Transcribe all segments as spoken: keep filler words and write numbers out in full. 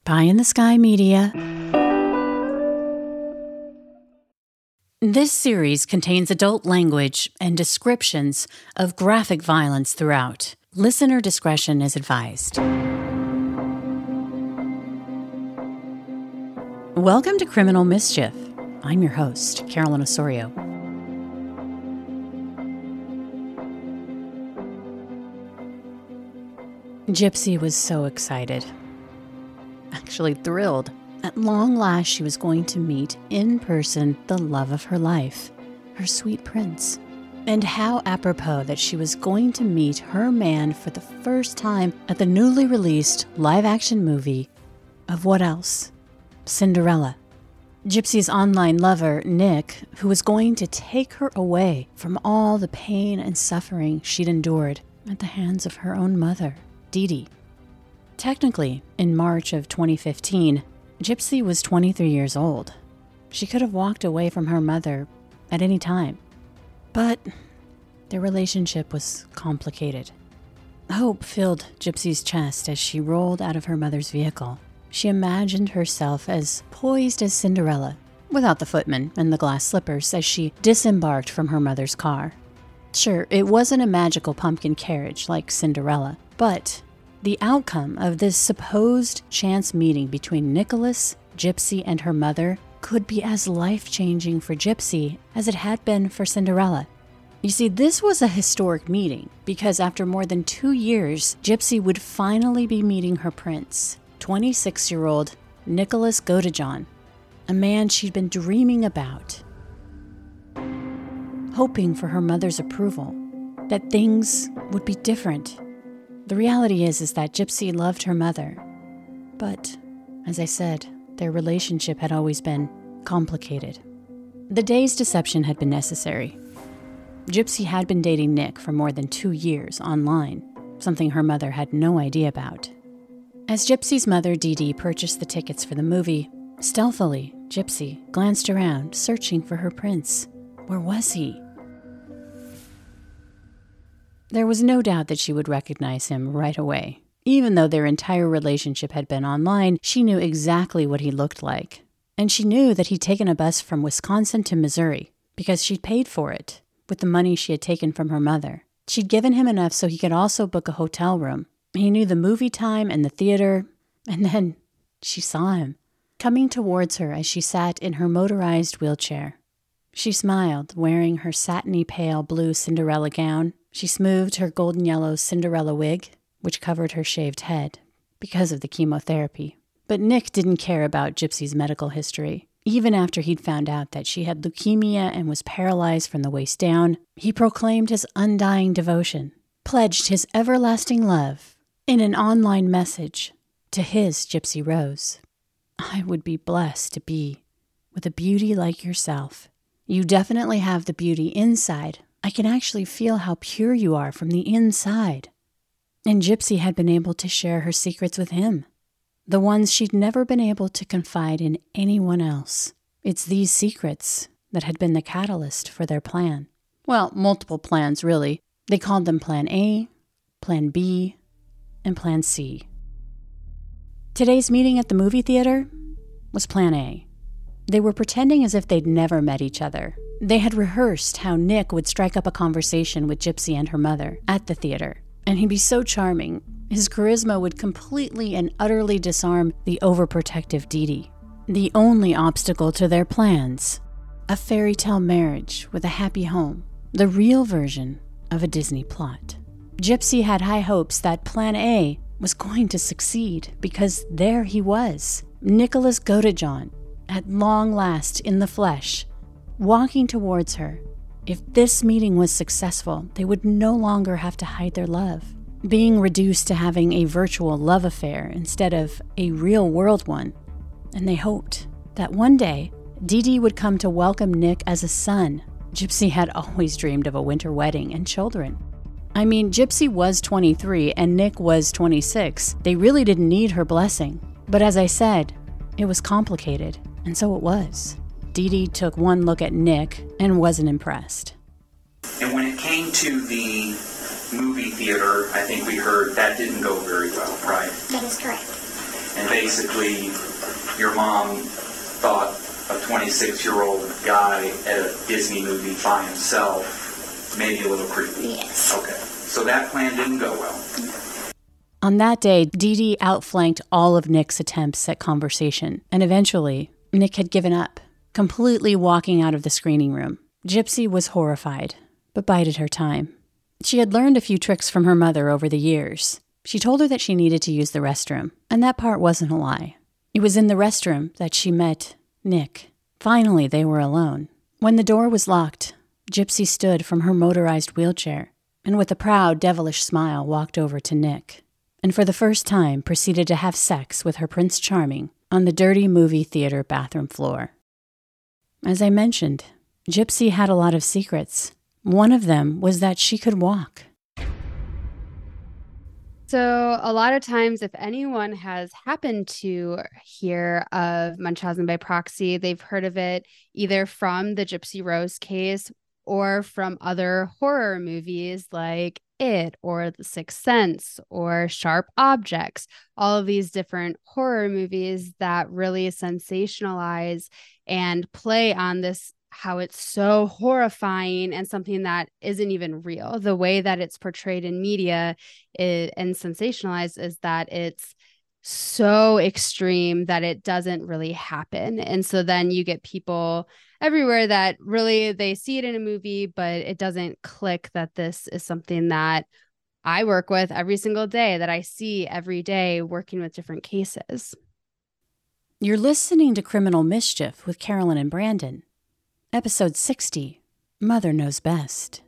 Pie in the Sky Media. This series contains adult language and descriptions of graphic violence throughout. Listener discretion is advised. Welcome to Criminal Mischief. I'm your host, Carolyn Osorio. Gypsy was so excited. Actually thrilled. At long last, she was going to meet in person the love of her life, her sweet prince. And how apropos that she was going to meet her man for the first time at the newly released live-action movie of what else? Cinderella. Gypsy's online lover, Nick, who was going to take her away from all the pain and suffering she'd endured at the hands of her own mother, Dee Dee. Technically, in March of twenty fifteen, Gypsy was twenty-three years old. She could have walked away from her mother at any time. But their relationship was complicated. Hope filled Gypsy's chest as she rolled out of her mother's vehicle. She imagined herself as poised as Cinderella, without the footman and the glass slippers, as she disembarked from her mother's car. Sure, it wasn't a magical pumpkin carriage like Cinderella, but the outcome of this supposed chance meeting between Nicholas, Gypsy, and her mother could be as life-changing for Gypsy as it had been for Cinderella. You see, this was a historic meeting because after more than two years, Gypsy would finally be meeting her prince, twenty-six-year-old Nicholas Godejohn, a man she'd been dreaming about, hoping for her mother's approval, that things would be different. The reality is, is that Gypsy loved her mother, but, as I said, their relationship had always been complicated. The day's deception had been necessary. Gypsy had been dating Nick for more than two years online, something her mother had no idea about. As Gypsy's mother, Dee Dee, purchased the tickets for the movie, stealthily, Gypsy glanced around, searching for her prince. Where was he? There was no doubt that she would recognize him right away. Even though their entire relationship had been online, she knew exactly what he looked like. And she knew that he'd taken a bus from Wisconsin to Missouri because she'd paid for it with the money she had taken from her mother. She'd given him enough so he could also book a hotel room. He knew the movie time and the theater, and then she saw him coming towards her as she sat in her motorized wheelchair. She smiled, wearing her satiny pale blue Cinderella gown. She smoothed her golden yellow Cinderella wig, which covered her shaved head, because of the chemotherapy. But Nick didn't care about Gypsy's medical history. Even after he'd found out that she had leukemia and was paralyzed from the waist down, he proclaimed his undying devotion, pledged his everlasting love in an online message to his Gypsy Rose. I would be blessed to be with a beauty like yourself. You definitely have the beauty inside. I can actually feel how pure you are from the inside. And Gypsy had been able to share her secrets with him, the ones she'd never been able to confide in anyone else. It's these secrets that had been the catalyst for their plan. Well, multiple plans, really. They called them Plan A, Plan B, and Plan C. Today's meeting at the movie theater was Plan A. They were pretending as if they'd never met each other. They had rehearsed how Nick would strike up a conversation with Gypsy and her mother at the theater, and he'd be so charming. His charisma would completely and utterly disarm the overprotective Dee Dee. The only obstacle to their plans, a fairy tale marriage with a happy home, the real version of a Disney plot. Gypsy had high hopes that Plan A was going to succeed because there he was, Nicholas Godejohn, at long last in the flesh, walking towards her. If this meeting was successful, they would no longer have to hide their love, being reduced to having a virtual love affair instead of a real-world one. And they hoped that one day, Dee Dee would come to welcome Nick as a son. Gypsy had always dreamed of a winter wedding and children. I mean, Gypsy was twenty-three and Nick was twenty-six. They really didn't need her blessing. But as I said, it was complicated, and so it was. Dee Dee took one look at Nick and wasn't impressed. And when it came to the movie theater, I think we heard that didn't go very well, right? That is correct. And basically, your mom thought a twenty-six-year-old guy at a Disney movie by himself maybe a little creepy. Yes. Okay. So that plan didn't go well. On that day, Dee Dee outflanked all of Nick's attempts at conversation, and eventually, Nick had given up, completely walking out of the screening room. Gypsy was horrified, but bided her time. She had learned a few tricks from her mother over the years. She told her that she needed to use the restroom, and that part wasn't a lie. It was in the restroom that she met Nick. Finally, they were alone. When the door was locked, Gypsy stood from her motorized wheelchair and with a proud, devilish smile walked over to Nick, and for the first time proceeded to have sex with her Prince Charming on the dirty movie theater bathroom floor. As I mentioned, Gypsy had a lot of secrets. One of them was that she could walk. So a lot of times, if anyone has happened to hear of Munchausen by proxy, they've heard of it either from the Gypsy Rose case or from other horror movies like It or The Sixth Sense or Sharp Objects, all of these different horror movies that really sensationalize and play on this, how it's so horrifying and something that isn't even real. The way that it's portrayed in media is, and sensationalized is that it's so extreme that it doesn't really happen. And so then you get people everywhere that really, they see it in a movie, but it doesn't click that this is something that I work with every single day, that I see every day working with different cases. You're listening to Criminal Mischief with Carolyn and Brandon. Episode sixty, Mother Knows Best.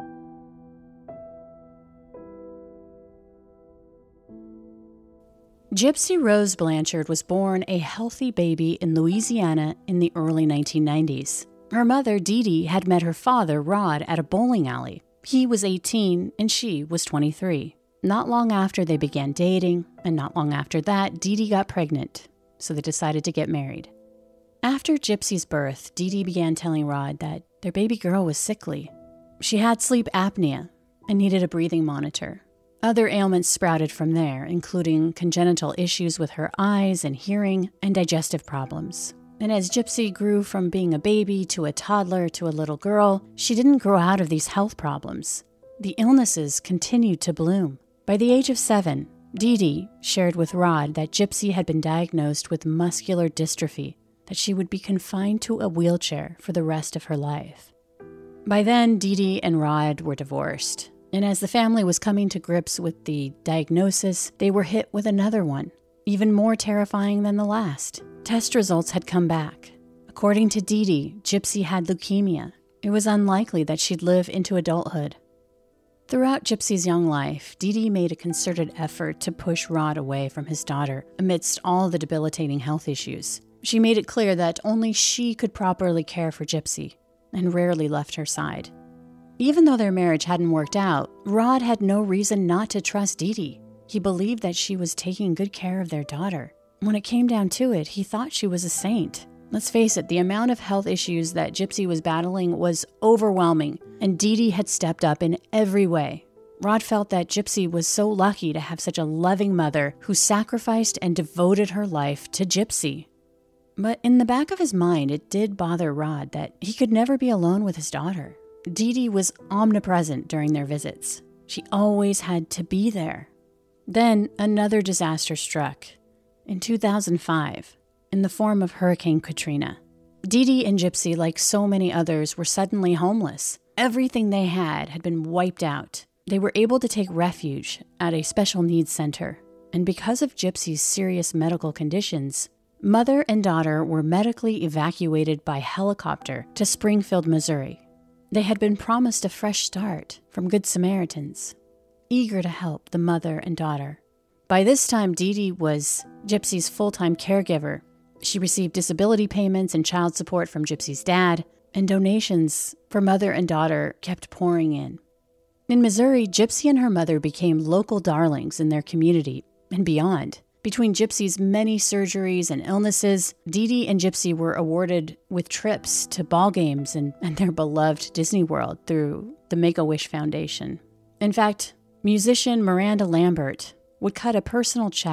Gypsy Rose Blanchard was born a healthy baby in Louisiana in the early nineteen nineties. Her mother, Dee Dee, had met her father, Rod, at a bowling alley. He was eighteen and she was twenty-three. Not long after they began dating, and not long after that, Dee Dee got pregnant, so they decided to get married. After Gypsy's birth, Dee Dee began telling Rod that their baby girl was sickly. She had sleep apnea and needed a breathing monitor. Other ailments sprouted from there, including congenital issues with her eyes and hearing and digestive problems. And as Gypsy grew from being a baby to a toddler to a little girl, she didn't grow out of these health problems. The illnesses continued to bloom. By the age of seven, Dee Dee shared with Rod that Gypsy had been diagnosed with muscular dystrophy, that she would be confined to a wheelchair for the rest of her life. By then, Dee Dee and Rod were divorced. And as the family was coming to grips with the diagnosis, they were hit with another one, even more terrifying than the last. Test results had come back. According to Dee Dee, Gypsy had leukemia. It was unlikely that she'd live into adulthood. Throughout Gypsy's young life, Dee Dee made a concerted effort to push Rod away from his daughter amidst all the debilitating health issues. She made it clear that only she could properly care for Gypsy, and rarely left her side. Even though their marriage hadn't worked out, Rod had no reason not to trust Dee Dee. He believed that she was taking good care of their daughter. When it came down to it, he thought she was a saint. Let's face it, the amount of health issues that Gypsy was battling was overwhelming, and Dee Dee had stepped up in every way. Rod felt that Gypsy was so lucky to have such a loving mother who sacrificed and devoted her life to Gypsy. But in the back of his mind, it did bother Rod that he could never be alone with his daughter. Dee Dee was omnipresent during their visits. She always had to be there. Then another disaster struck in two thousand five in the form of Hurricane Katrina. Dee Dee and Gypsy, like so many others, were suddenly homeless. Everything they had had been wiped out. They were able to take refuge at a special needs center. And because of Gypsy's serious medical conditions, mother and daughter were medically evacuated by helicopter to Springfield, Missouri. They had been promised a fresh start from Good Samaritans, eager to help the mother and daughter. By this time, Dee Dee was Gypsy's full-time caregiver. She received disability payments and child support from Gypsy's dad, and donations for mother and daughter kept pouring in. In Missouri, Gypsy and her mother became local darlings in their community and beyond. Between Gypsy's many surgeries and illnesses, Dee Dee and Gypsy were awarded with trips to ball games and, and their beloved Disney World through the Make-A-Wish Foundation. In fact, musician Miranda Lambert would cut a personal check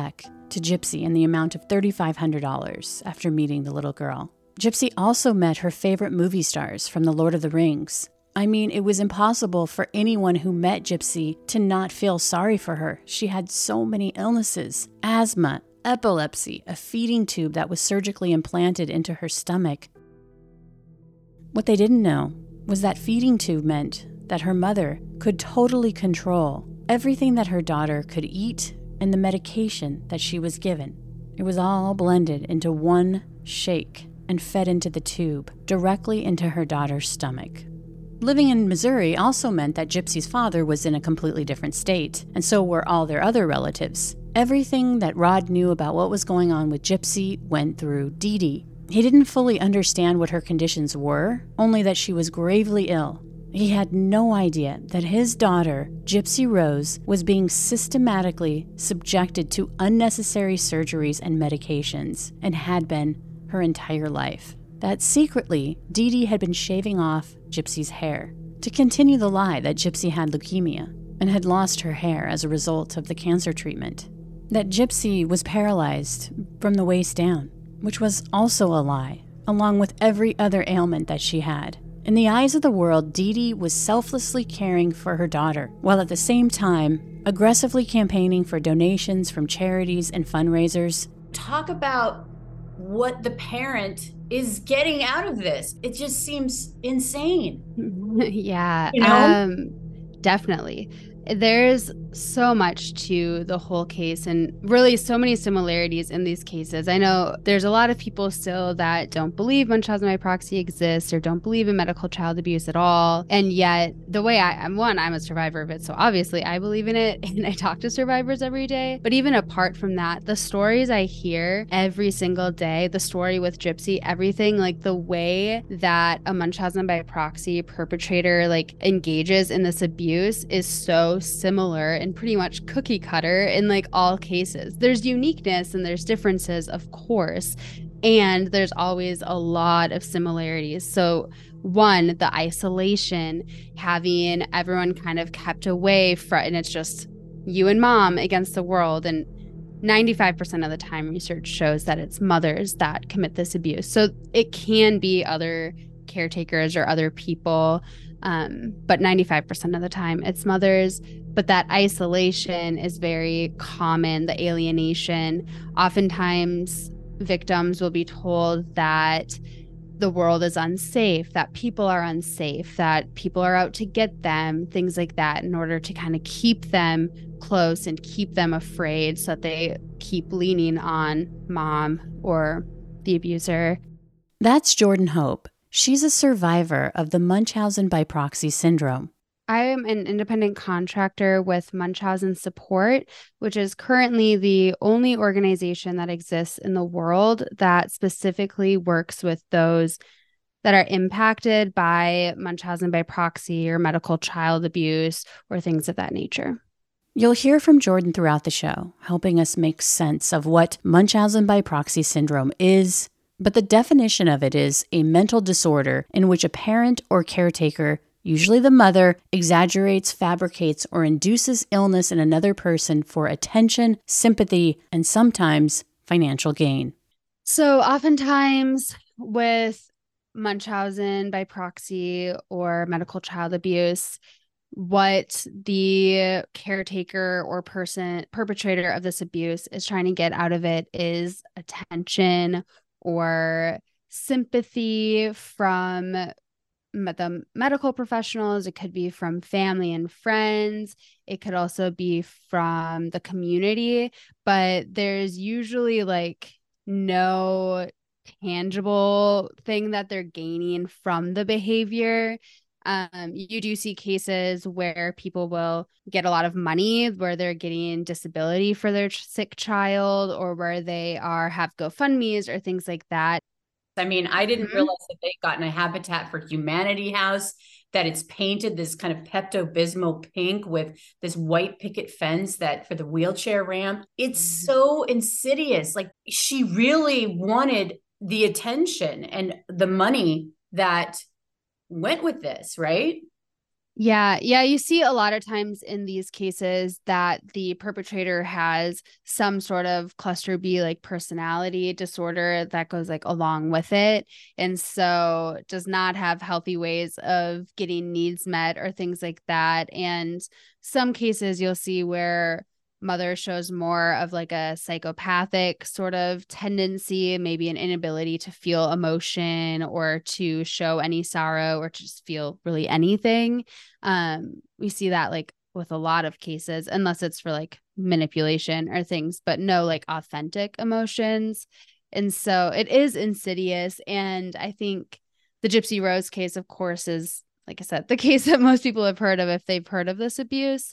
to Gypsy in the amount of three thousand five hundred dollars after meeting the little girl. Gypsy also met her favorite movie stars from The Lord of the Rings. I mean, it was impossible for anyone who met Gypsy to not feel sorry for her. She had so many illnesses: asthma, epilepsy, a feeding tube that was surgically implanted into her stomach. What they didn't know was that feeding tube meant that her mother could totally control everything that her daughter could eat and the medication that she was given. It was all blended into one shake and fed into the tube, directly into her daughter's stomach. Living in Missouri also meant that Gypsy's father was in a completely different state, and so were all their other relatives. Everything that Rod knew about what was going on with Gypsy went through Dee Dee. He didn't fully understand what her conditions were, only that she was gravely ill. He had no idea that his daughter, Gypsy Rose, was being systematically subjected to unnecessary surgeries and medications, and had been her entire life. That secretly, Dee Dee had been shaving off Gypsy's hair to continue the lie that Gypsy had leukemia and had lost her hair as a result of the cancer treatment. That Gypsy was paralyzed from the waist down, which was also a lie, along with every other ailment that she had. In the eyes of the world, Dee Dee was selflessly caring for her daughter, while at the same time aggressively campaigning for donations from charities and fundraisers. Talk about what the parent is getting out of this. It just seems insane. Yeah, You know? um, definitely. There's so much to the whole case and really so many similarities in these cases. I know there's a lot of people still that don't believe Munchausen by proxy exists or don't believe in medical child abuse at all. And yet the way I, I'm one, I'm a survivor of it. So obviously I believe in it and I talk to survivors every day. But even apart from that, the stories I hear every single day, the story with Gypsy, everything, like the way that a Munchausen by proxy perpetrator like engages in this abuse is so similar and pretty much cookie cutter in like all cases. There's uniqueness and there's differences, of course, and there's always a lot of similarities. So one, the isolation, having everyone kind of kept away from, and it's just you and mom against the world. And ninety-five percent of the time research shows that it's mothers that commit this abuse. So it can be other caretakers or other people, um, but ninety-five percent of the time it's mothers. But that isolation is very common, the alienation. Oftentimes victims will be told that the world is unsafe, that people are unsafe, that people are out to get them, things like that, in order to kind of keep them close and keep them afraid so that they keep leaning on mom or the abuser. That's Jordan Hope. She's a survivor of the Munchausen by proxy syndrome. I am an independent contractor with Munchausen Support, which is currently the only organization that exists in the world that specifically works with those that are impacted by Munchausen by proxy or medical child abuse or things of that nature. You'll hear from Jordan throughout the show, helping us make sense of what Munchausen by proxy syndrome is, but the definition of it is a mental disorder in which a parent or caretaker, usually the mother, exaggerates, fabricates, or induces illness in another person for attention, sympathy, and sometimes financial gain. So oftentimes with Munchausen by proxy or medical child abuse, what the caretaker or person, perpetrator of this abuse is trying to get out of it is attention or sympathy from the medical professionals. It could be from family and friends. It could also be from the community, but there's usually like no tangible thing that they're gaining from the behavior. Um, you do see cases where people will get a lot of money, where they're getting disability for their sick child, or where they are have GoFundMes or things like that. I mean, I didn't Mm-hmm. realize that they'd gotten a Habitat for Humanity house, that it's painted this kind of Pepto-Bismol pink with this white picket fence that for the wheelchair ramp. It's Mm-hmm. so insidious. Like, she really wanted the attention and the money that went with this, right? Yeah, yeah, you see a lot of times in these cases that the perpetrator has some sort of cluster B like personality disorder that goes like along with it. And so does not have healthy ways of getting needs met or things like that. And some cases you'll see where mother shows more of like a psychopathic sort of tendency, maybe an inability to feel emotion or to show any sorrow or to just feel really anything. Um, we see that like with a lot of cases, unless it's for like manipulation or things, but no like authentic emotions. And so it is insidious. And I think the Gypsy Rose case, of course, is, like I said, the case that most people have heard of if they've heard of this abuse.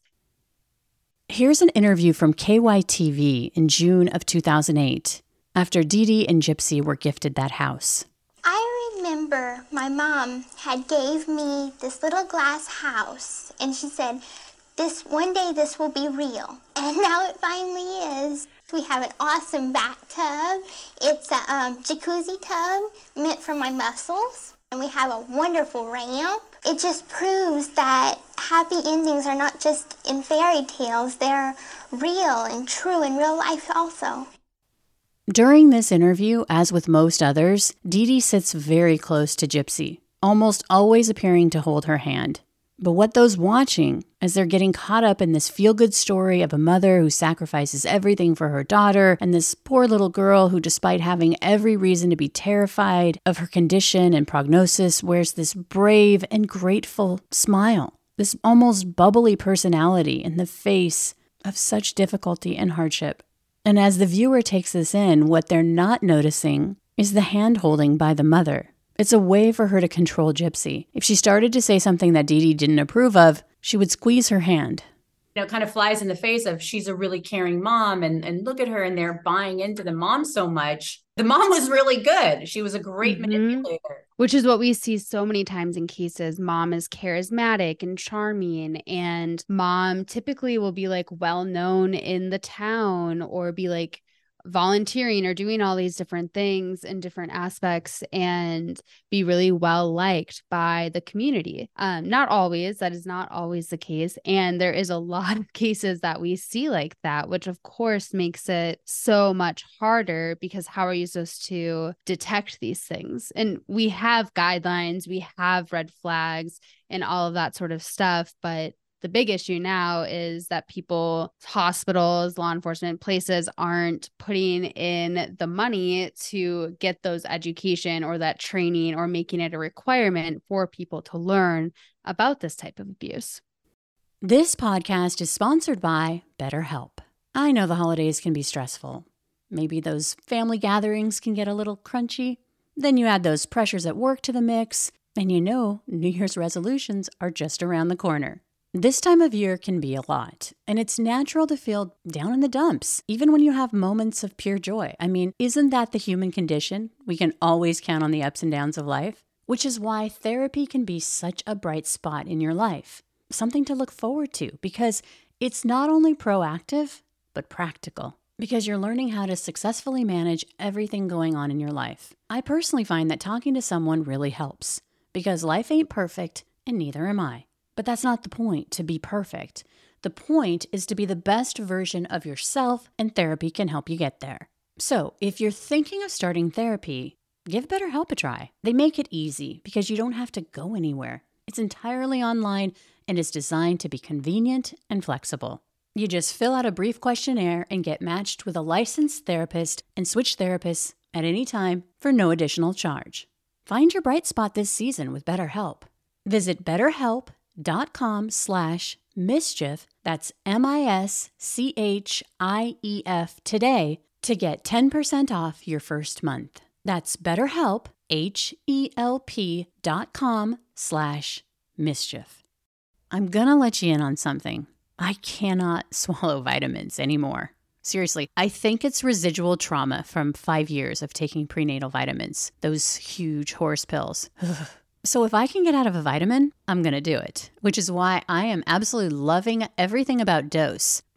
Here's an interview from K Y T V in June of two thousand eight, after Dee Dee and Gypsy were gifted that house. I remember my mom had gave me this little glass house, and she said, "This one day this will be real." And now it finally is. We have an awesome bathtub. It's a um, jacuzzi tub meant for my muscles. And we have a wonderful ramp. It just proves that happy endings are not just in fairy tales. They're real and true in real life also. During this interview, as with most others, Dee Dee sits very close to Gypsy, almost always appearing to hold her hand. But what those watching, as they're getting caught up in this feel-good story of a mother who sacrifices everything for her daughter, and this poor little girl who, despite having every reason to be terrified of her condition and prognosis, wears this brave and grateful smile, this almost bubbly personality in the face of such difficulty and hardship. And as the viewer takes this in, what they're not noticing is the hand-holding by the mother. It's a way for her to control Gypsy. If she started to say something that Dee Dee didn't approve of, she would squeeze her hand. You know, it kind of flies in the face of she's a really caring mom, and, and look at her, and they're buying into the mom so much. The mom was really good. She was a great mm-hmm. manipulator. Which is what we see so many times in cases. Mom is charismatic and charming, and mom typically will be like well known in the town or be like volunteering or doing all these different things in different aspects and be really well liked by the community. Um, not always, that is not always the case. And there is a lot of cases that we see like that, which of course makes it so much harder because how are you supposed to detect these things? And we have guidelines, we have red flags and all of that sort of stuff, but the big issue now is that people, hospitals, law enforcement, places aren't putting in the money to get those education or that training or making it a requirement for people to learn about this type of abuse. This podcast is sponsored by BetterHelp. I know the holidays can be stressful. Maybe those family gatherings can get a little crunchy. Then you add those pressures at work to the mix, and you know New Year's resolutions are just around the corner. This time of year can be a lot, and it's natural to feel down in the dumps, even when you have moments of pure joy. I mean, isn't that the human condition? We can always count on the ups and downs of life, which is why therapy can be such a bright spot in your life, something to look forward to, because it's not only proactive, but practical, because you're learning how to successfully manage everything going on in your life. I personally find that talking to someone really helps, because life ain't perfect, and neither am I. But that's not the point, to be perfect. The point is to be the best version of yourself, and therapy can help you get there. So if you're thinking of starting therapy, give BetterHelp a try. They make it easy because you don't have to go anywhere. It's entirely online and is designed to be convenient and flexible. You just fill out a brief questionnaire and get matched with a licensed therapist and switch therapists at any time for no additional charge. Find your bright spot this season with BetterHelp. Visit BetterHelp. dot com slash mischief, that's M I S C H I E F today to get ten percent off your first month. That's BetterHelp, H E L P dot com slash mischief. I'm gonna let you in on something. I cannot swallow vitamins anymore. Seriously, I think it's residual trauma from five years of taking prenatal vitamins, those huge horse pills. So if I can get out of a vitamin, I'm going to do it, which is why I am absolutely loving everything about Dose.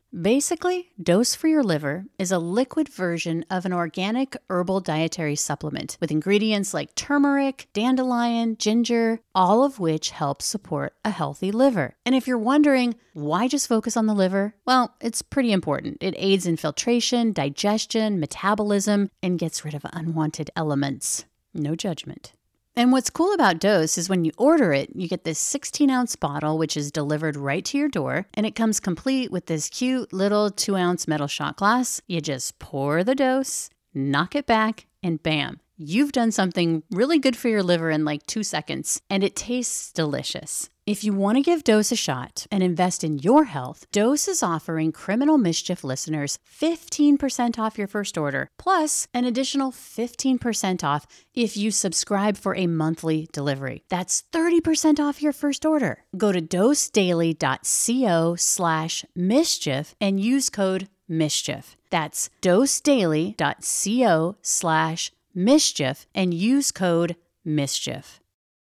Basically, Dose for Your Liver is a liquid version of an organic herbal dietary supplement with ingredients like turmeric, dandelion, ginger, all of which help support a healthy liver. And if you're wondering, why just focus on the liver? Well, it's pretty important. It aids in filtration, digestion, metabolism, and gets rid of unwanted elements. No judgment. And what's cool about Dose is when you order it, you get this sixteen ounce bottle, which is delivered right to your door, and it comes complete with this cute little two ounce metal shot glass. You just pour the dose, knock it back, and bam, you've done something really good for your liver in like two seconds, and it tastes delicious. If you want to give Dose a shot and invest in your health, Dose is offering Criminal Mischief listeners fifteen percent off your first order, plus an additional fifteen percent off if you subscribe for a monthly delivery. That's thirty percent off your first order. Go to dosedaily.co slash mischief and use code mischief. That's dosedaily.co slash mischief and use code mischief.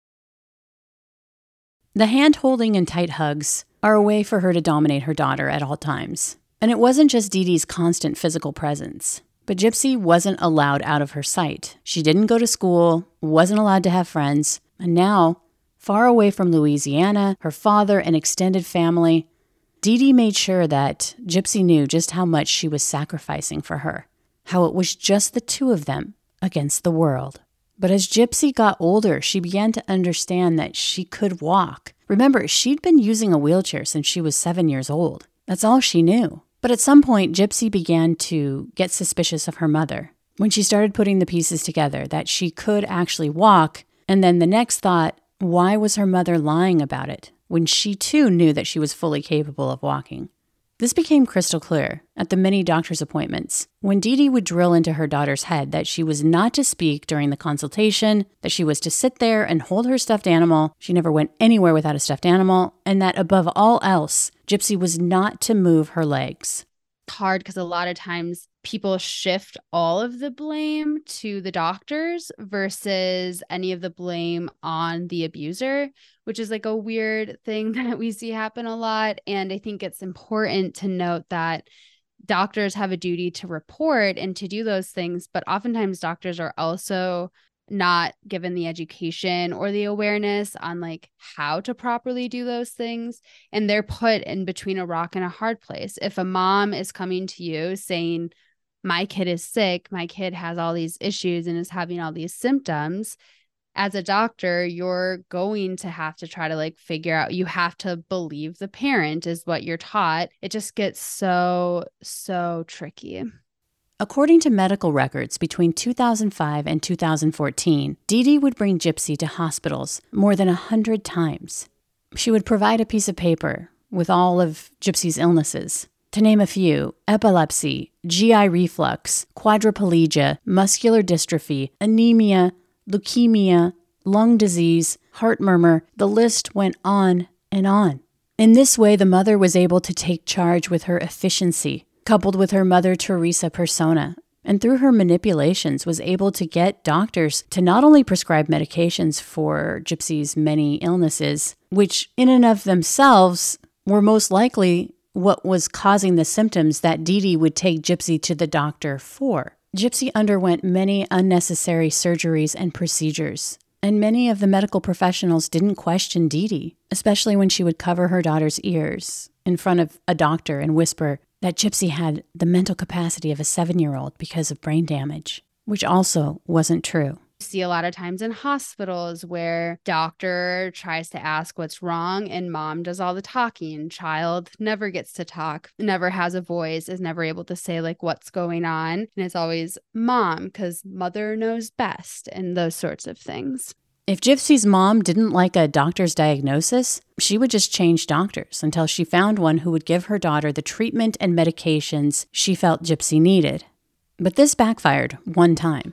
The hand-holding and tight hugs are a way for her to dominate her daughter at all times. And it wasn't just Dee Dee's constant physical presence. But Gypsy wasn't allowed out of her sight. She didn't go to school, wasn't allowed to have friends, and now, far away from Louisiana, her father, and extended family, Dee Dee made sure that Gypsy knew just how much she was sacrificing for her, how it was just the two of them against the world. But as Gypsy got older, she began to understand that she could walk. Remember, she'd been using a wheelchair since she was seven years old. That's all she knew. But at some point, Gypsy began to get suspicious of her mother when she started putting the pieces together that she could actually walk. And then the next thought, why was her mother lying about it when she too knew that she was fully capable of walking? This became crystal clear at the many doctor's appointments when Dee Dee would drill into her daughter's head that she was not to speak during the consultation, that she was to sit there and hold her stuffed animal, she never went anywhere without a stuffed animal, and that above all else, Gypsy was not to move her legs. Hard because a lot of times people shift all of the blame to the doctors versus any of the blame on the abuser, which is like a weird thing that we see happen a lot. And I think it's important to note that doctors have a duty to report and to do those things, but oftentimes doctors are also not given the education or the awareness on like how to properly do those things. And they're put in between a rock and a hard place. If a mom is coming to you saying, my kid is sick, my kid has all these issues and is having all these symptoms, as a doctor, you're going to have to try to like figure out, you have to believe the parent is what you're taught. It just gets so, so tricky. According to medical records between two thousand five and two thousand fourteen, Dee Dee would bring Gypsy to hospitals more than a hundred times. She would provide a piece of paper with all of Gypsy's illnesses. To name a few, epilepsy, G I reflux, quadriplegia, muscular dystrophy, anemia, leukemia, lung disease, heart murmur, the list went on and on. In this way, the mother was able to take charge with her efficiency, coupled with her Mother Teresa persona, and through her manipulations was able to get doctors to not only prescribe medications for Gypsy's many illnesses, which in and of themselves were most likely what was causing the symptoms that Dee Dee would take Gypsy to the doctor for. Gypsy underwent many unnecessary surgeries and procedures, and many of the medical professionals didn't question Dee Dee, especially when she would cover her daughter's ears in front of a doctor and whisper that Gypsy had the mental capacity of a seven-year-old because of brain damage, which also wasn't true. See a lot of times in hospitals where doctor tries to ask what's wrong and mom does all the talking. Child never gets to talk, never has a voice, is never able to say like what's going on. And it's always mom because mother knows best and those sorts of things. If Gypsy's mom didn't like a doctor's diagnosis, she would just change doctors until she found one who would give her daughter the treatment and medications she felt Gypsy needed. But this backfired one time.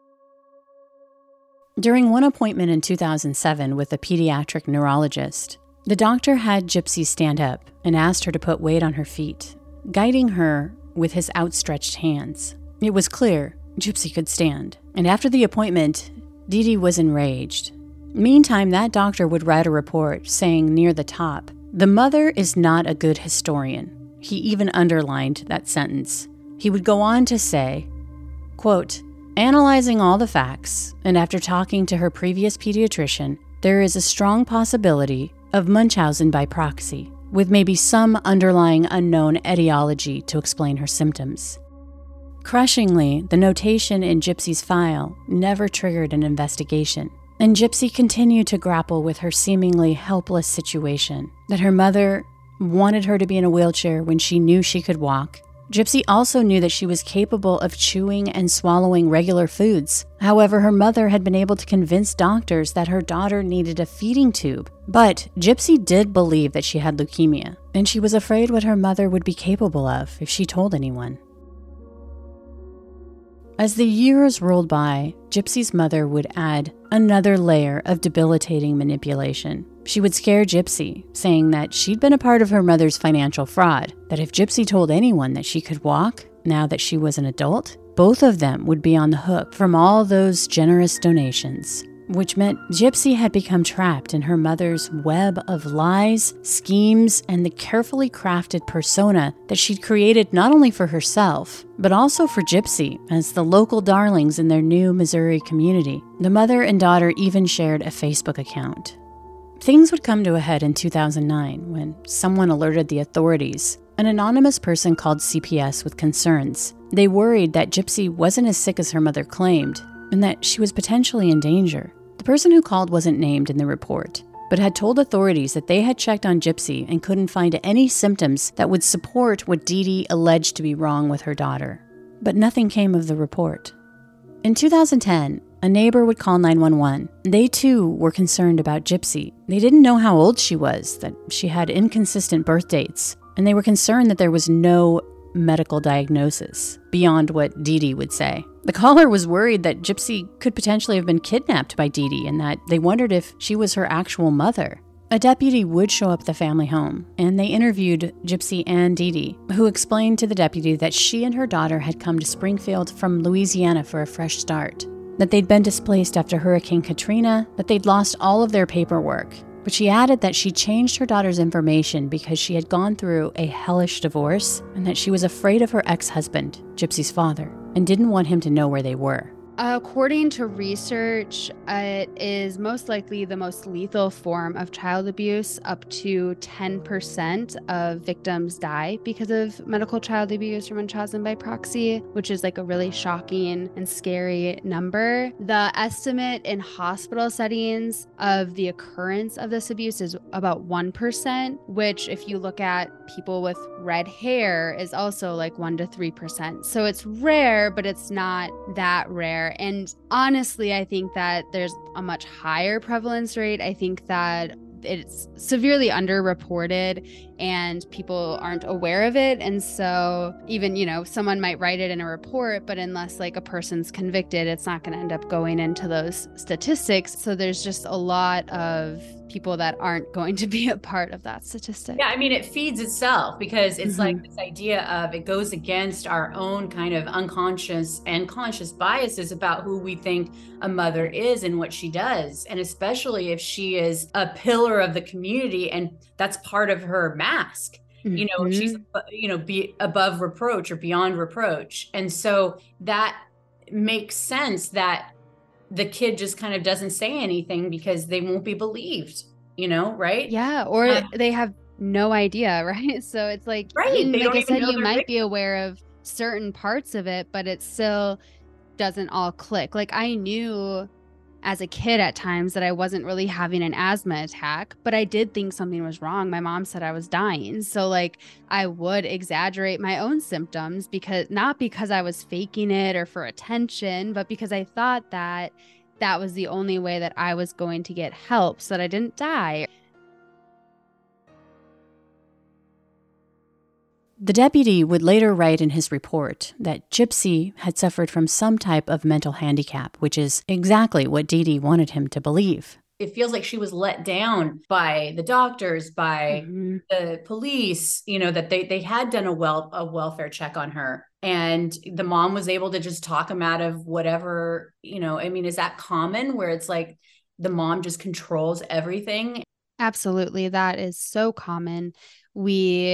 During one appointment in two thousand seven with a pediatric neurologist, the doctor had Gypsy stand up and asked her to put weight on her feet, guiding her with his outstretched hands. It was clear Gypsy could stand, and after the appointment, Dee Dee was enraged. Meantime, that doctor would write a report saying near the top, "The mother is not a good historian. He even underlined that sentence. He would go on to say, quote, "Analyzing all the facts, and after talking to her previous pediatrician, there is a strong possibility of Munchausen by proxy, with maybe some underlying unknown etiology to explain her symptoms." Crushingly, the notation in Gypsy's file never triggered an investigation, and Gypsy continued to grapple with her seemingly helpless situation, that her mother wanted her to be in a wheelchair when she knew she could walk. Gypsy also knew that she was capable of chewing and swallowing regular foods. However, her mother had been able to convince doctors that her daughter needed a feeding tube. But Gypsy did believe that she had leukemia, and she was afraid what her mother would be capable of if she told anyone. As the years rolled by, Gypsy's mother would add another layer of debilitating manipulation. She would scare Gypsy, saying that she'd been a part of her mother's financial fraud, that if Gypsy told anyone that she could walk, now that she was an adult, both of them would be on the hook from all those generous donations, which meant Gypsy had become trapped in her mother's web of lies, schemes, and the carefully crafted persona that she'd created not only for herself, but also for Gypsy as the local darlings in their new Missouri community. The mother and daughter even shared a Facebook account. Things would come to a head in two thousand nine when someone alerted the authorities. An anonymous person called C P S with concerns. They worried that Gypsy wasn't as sick as her mother claimed, and that she was potentially in danger. The person who called wasn't named in the report, but had told authorities that they had checked on Gypsy and couldn't find any symptoms that would support what Dee Dee alleged to be wrong with her daughter. But nothing came of the report. In two thousand ten, a neighbor would call nine one one. They too were concerned about Gypsy. They didn't know how old she was, that she had inconsistent birth dates, and they were concerned that there was no medical diagnosis beyond what Dee Dee would say. The caller was worried that Gypsy could potentially have been kidnapped by Dee Dee and that they wondered if she was her actual mother. A deputy would show up at the family home, and they interviewed Gypsy and Dee Dee, who explained to the deputy that she and her daughter had come to Springfield from Louisiana for a fresh start, that they'd been displaced after Hurricane Katrina, that they'd lost all of their paperwork. But she added that she changed her daughter's information because she had gone through a hellish divorce and that she was afraid of her ex-husband, Gypsy's father, and didn't want him to know where they were. According to research, it is most likely the most lethal form of child abuse. Up to ten percent of victims die because of medical child abuse or Munchausen by proxy, which is like a really shocking and scary number. The estimate in hospital settings of the occurrence of this abuse is about one percent, which if you look at people with red hair is also like one to three percent. So it's rare, but it's not that rare. And honestly, I think that there's a much higher prevalence rate. I think that it's severely underreported and people aren't aware of it. And so even, you know, someone might write it in a report, but unless like a person's convicted, it's not going to end up going into those statistics. So there's just a lot of people that aren't going to be a part of that statistic. Yeah, I mean, it feeds itself because it's Mm-hmm. like this idea of it goes against our own kind of unconscious and conscious biases about who we think a mother is and what she does. And especially if she is a pillar of the community and that's part of her mask. Mm-hmm. You know, she's, you know, be above reproach or beyond reproach. And so that makes sense that the kid just kind of doesn't say anything because they won't be believed, you know, right? Yeah, or Uh, they have no idea, right? So it's like, Right, and they like don't I even said, know you they're might victims. be aware of certain parts of it, but it still doesn't all click. Like I knew as a kid at times that I wasn't really having an asthma attack, but I did think something was wrong. My mom said I was dying. So like I would exaggerate my own symptoms because not because I was faking it or for attention, but because I thought that that was the only way that I was going to get help so that I didn't die. The deputy would later write in his report that Gypsy had suffered from some type of mental handicap, which is exactly what Dee Dee wanted him to believe. It feels like she was let down by the doctors, by Mm-hmm. the police, you know, that they they had done a well a welfare check on her. And the mom was able to just talk him out of whatever, you know, I mean, is that common where it's like the mom just controls everything? Absolutely. That is so common. We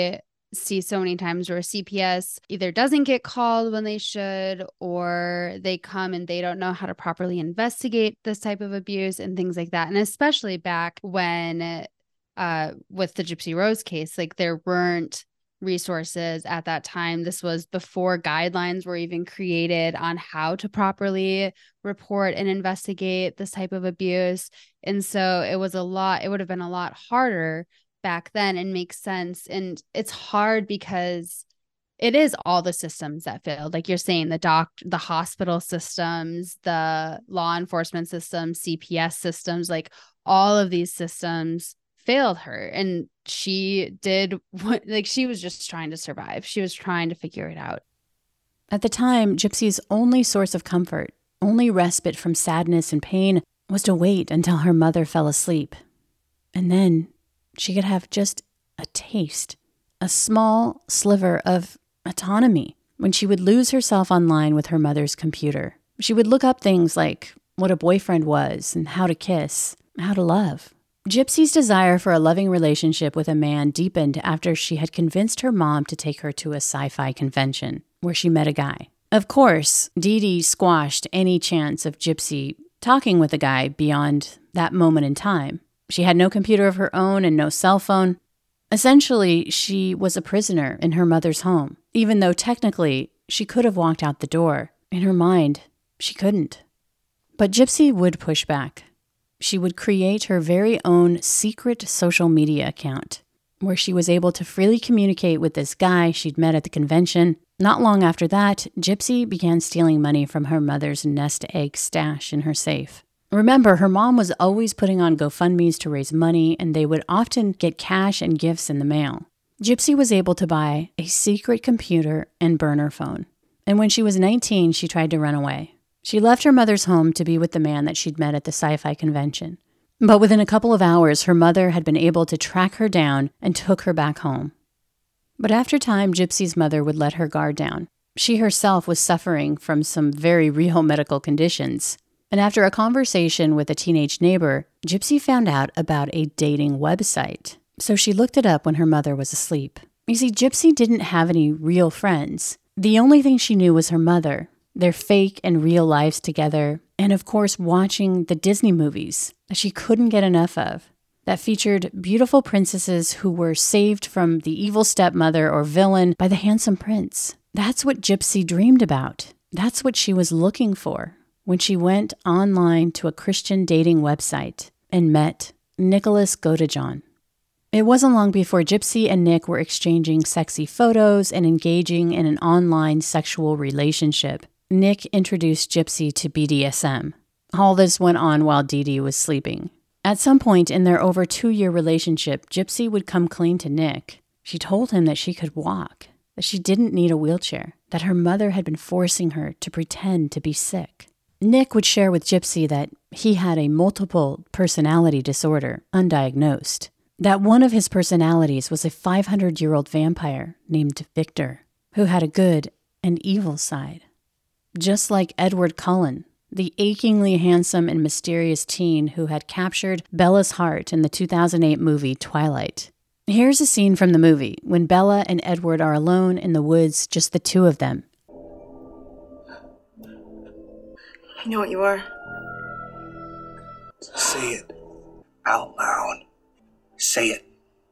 see so many times where C P S either doesn't get called when they should, or they come and they don't know how to properly investigate this type of abuse and things like that. And especially back when uh, with the Gypsy Rose case, like there weren't resources at that time. This was before guidelines were even created on how to properly report and investigate this type of abuse. And so it was a lot, it would have been a lot harder back then, and makes sense. And it's hard because it is all the systems that failed. Like you're saying, the doc, the hospital systems, the law enforcement systems, C P S systems, like all of these systems failed her. And she did what, like she was just trying to survive. She was trying to figure it out. At the time, Gypsy's only source of comfort, only respite from sadness and pain, was to wait until her mother fell asleep. And then she could have just a taste, a small sliver of autonomy when she would lose herself online with her mother's computer. She would look up things like what a boyfriend was and how to kiss, how to love. Gypsy's desire for a loving relationship with a man deepened after she had convinced her mom to take her to a sci-fi convention where she met a guy. Of course, Dee Dee squashed any chance of Gypsy talking with a guy beyond that moment in time. She had no computer of her own and no cell phone. Essentially, she was a prisoner in her mother's home, even though technically she could have walked out the door. In her mind, she couldn't. But Gypsy would push back. She would create her very own secret social media account, where she was able to freely communicate with this guy she'd met at the convention. Not long after that, Gypsy began stealing money from her mother's nest egg stash in her safe. Remember, her mom was always putting on GoFundMes to raise money, and they would often get cash and gifts in the mail. Gypsy was able to buy a secret computer and burner phone. And when she was nineteen, she tried to run away. She left her mother's home to be with the man that she'd met at the sci-fi convention. But within a couple of hours, her mother had been able to track her down and took her back home. But after time, Gypsy's mother would let her guard down. She herself was suffering from some very real medical conditions. And after a conversation with a teenage neighbor, Gypsy found out about a dating website. So she looked it up when her mother was asleep. You see, Gypsy didn't have any real friends. The only thing she knew was her mother, their fake and real lives together, and of course watching the Disney movies that she couldn't get enough of, that featured beautiful princesses who were saved from the evil stepmother or villain by the handsome prince. That's what Gypsy dreamed about. That's what she was looking for when she went online to a Christian dating website and met Nicholas Godejohn. It wasn't long before Gypsy and Nick were exchanging sexy photos and engaging in an online sexual relationship. Nick introduced Gypsy to B D S M. All this went on while Dee Dee was sleeping. At some point in their over two-year relationship, Gypsy would come clean to Nick. She told him that she could walk, that she didn't need a wheelchair, that her mother had been forcing her to pretend to be sick. Nick would share with Gypsy that he had a multiple personality disorder, undiagnosed, that one of his personalities was a five hundred year old vampire named Victor, who had a good and evil side. Just like Edward Cullen, the achingly handsome and mysterious teen who had captured Bella's heart in the two thousand eight movie Twilight. Here's a scene from the movie when Bella and Edward are alone in the woods, just the two of them. I know what you are. Say it out loud. Say it.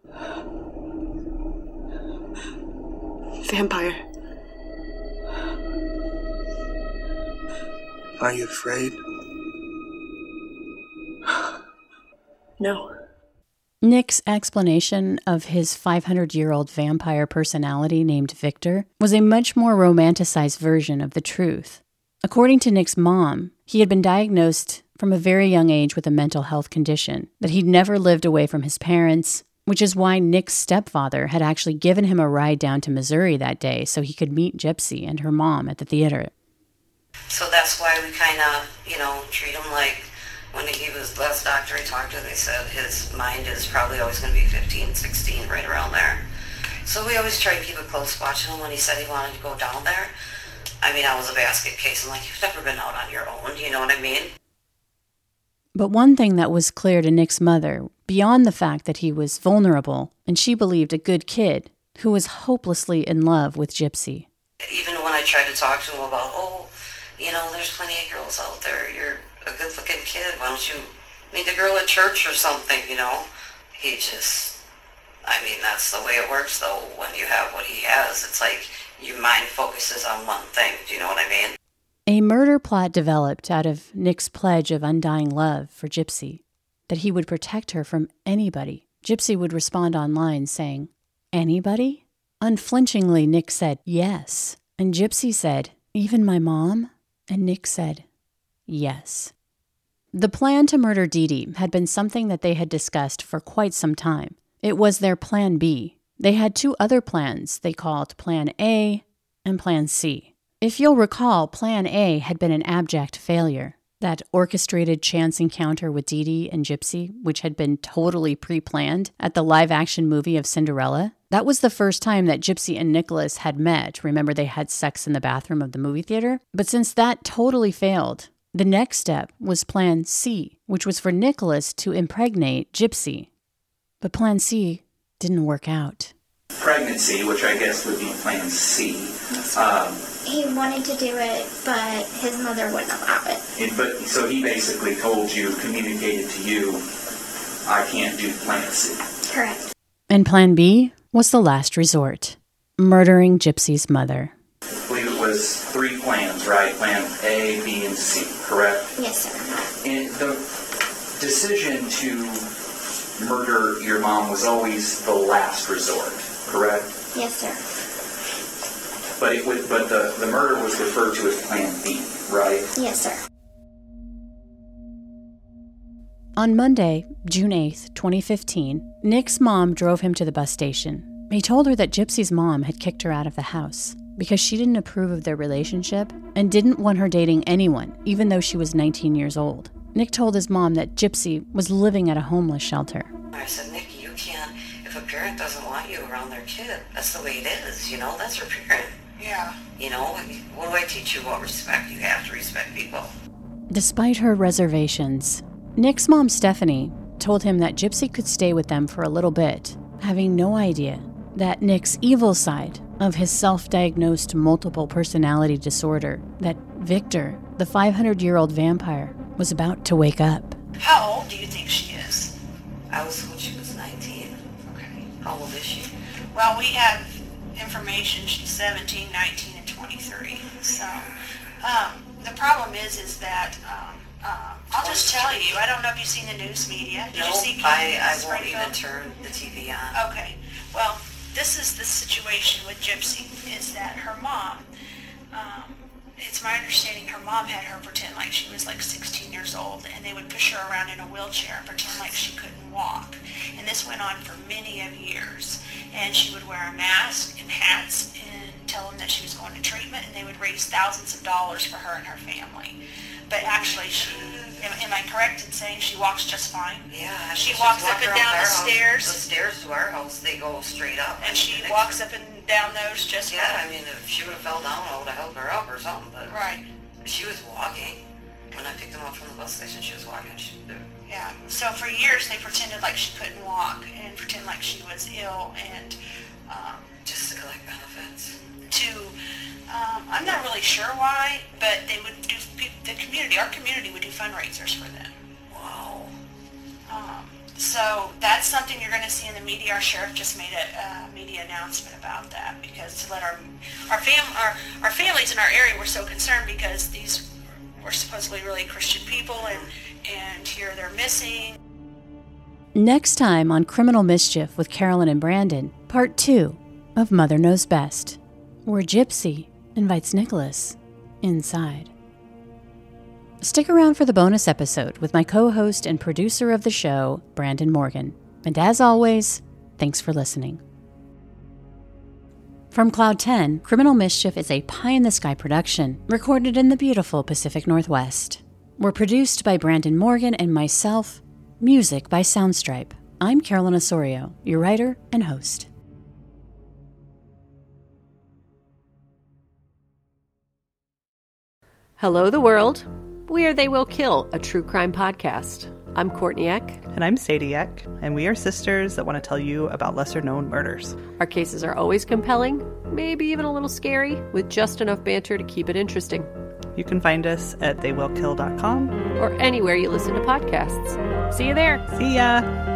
Vampire. Are you afraid? No. Nick's explanation of his five hundred year old vampire personality named Victor was a much more romanticized version of the truth. According to Nick's mom, he had been diagnosed from a very young age with a mental health condition, that he'd never lived away from his parents, which is why Nick's stepfather had actually given him a ride down to Missouri that day so he could meet Gypsy and her mom at the theater. So that's why we kind of, you know, treat him like, when he was, last doctor I talked to, they said his mind is probably always going to be fifteen, sixteen, right around there. So we always try to keep a close watch on him. When he said he wanted to go down there, I mean, I was a basket case. I'm like, you've never been out on your own, you know what I mean? But one thing that was clear to Nick's mother, beyond the fact that he was vulnerable and she believed a good kid, who was hopelessly in love with Gypsy. Even when I tried to talk to him about, oh, you know, there's plenty of girls out there. You're a good-looking kid. Why don't you meet a girl at church or something, you know? He just, I mean, that's the way it works, though. When you have what he has, it's like your mind focuses on one thing. Do you know what I mean? A murder plot developed out of Nick's pledge of undying love for Gypsy, that he would protect her from anybody. Gypsy would respond online saying, "Anybody?" Unflinchingly, Nick said, "Yes." And Gypsy said, "Even my mom?" And Nick said, "Yes." The plan to murder Dee Dee had been something that they had discussed for quite some time. It was their Plan B. They had two other plans they called Plan A and Plan C. If you'll recall, Plan A had been an abject failure. That orchestrated chance encounter with Dee Dee and Gypsy, which had been totally pre-planned at the live-action movie of Cinderella, that was the first time that Gypsy and Nicholas had met. Remember, they had sex in the bathroom of the movie theater? But since that totally failed, the next step was Plan C, which was for Nicholas to impregnate Gypsy. But Plan C didn't work out. Pregnancy, which I guess would be Plan C. Um, He wanted to do it, but his mother wouldn't allow it. it, but so he basically told you, communicated to you, I can't do Plan C. Correct. And Plan B was the last resort, murdering Gypsy's mother. I believe it was three plans, right? Plan A, B, and C, correct? Yes, sir. And the decision to murder your mom was always the last resort, correct? Yes, sir. But it would, but the, the murder was referred to as Plan B, right? Yes, sir. On Monday, June eighth, twenty fifteen, Nick's mom drove him to the bus station. He told her that Gypsy's mom had kicked her out of the house because she didn't approve of their relationship and didn't want her dating anyone, even though she was nineteen years old. Nick told his mom that Gypsy was living at a homeless shelter. I said, Nick, you can't, if a parent doesn't want you around their kid, that's the way it is, you know, that's her parent. Yeah. You know, what do I teach you about respect? You have to respect people. Despite her reservations, Nick's mom, Stephanie, told him that Gypsy could stay with them for a little bit, having no idea that Nick's evil side of his self-diagnosed multiple personality disorder, that Victor, the five hundred year old vampire, was about to wake up. How old do you think she is? I was told she was nineteen. Okay. How old is she? Well, we have information she's seventeen, nineteen, and twenty-three. So, um, the problem is, is that, um, uh, I'll just tell you, I don't know if you've seen the news media. Did no, you see I, I won't Springfield? even turn the T V on. Okay. Well, this is the situation with Gypsy, is that her mom, um, it's my understanding her mom had her pretend like she was like sixteen years old, and they would push her around in a wheelchair and pretend like she couldn't walk. And this went on for many of years. And she would wear a mask and hats and tell them that she was going to treatment, and they would raise thousands of dollars for her and her family. But actually, she, am, am I correct in saying she walks just fine? Yeah. She she's walks up walking and around down the our house. stairs. The stairs to our house, they go straight up. And she walks up and down those just Yeah, fine. I mean, if she would have fell down, I would have helped her up or something, but Right. she was walking. When I picked them up from the bus station, she was walking. She, Yeah. So for years, they pretended like she couldn't walk and pretend like she was ill, and um, just to collect benefits. to, um, I'm not really sure why, but they would do, the community, our community would do fundraisers for them. Wow. Um, so that's something you're going to see in the media. Our sheriff just made a uh, media announcement about that, because to let our our fam our our families in our area were so concerned because these were supposedly really Christian people, and and here they're missing. Next time on Criminal Mischief with Carolyn and Brandon, part two of Mother Knows Best, where Gypsy invites Nicholas inside. Stick around for the bonus episode with my co-host and producer of the show, Brandon Morgan. And as always, thanks for listening. From Cloud ten, Criminal Mischief is a pie-in-the-sky production recorded in the beautiful Pacific Northwest. We're produced by Brandon Morgan and myself, music by Soundstripe. I'm Carolyn Osorio, your writer and host. Hello, the world. We are They Will Kill, a true crime podcast. I'm Courtney Eck. And I'm Sadie Eck, and we are sisters that want to tell you about lesser-known murders. Our cases are always compelling, maybe even a little scary, with just enough banter to keep it interesting. You can find us at they will kill dot com. Or anywhere you listen to podcasts. See you there. See ya!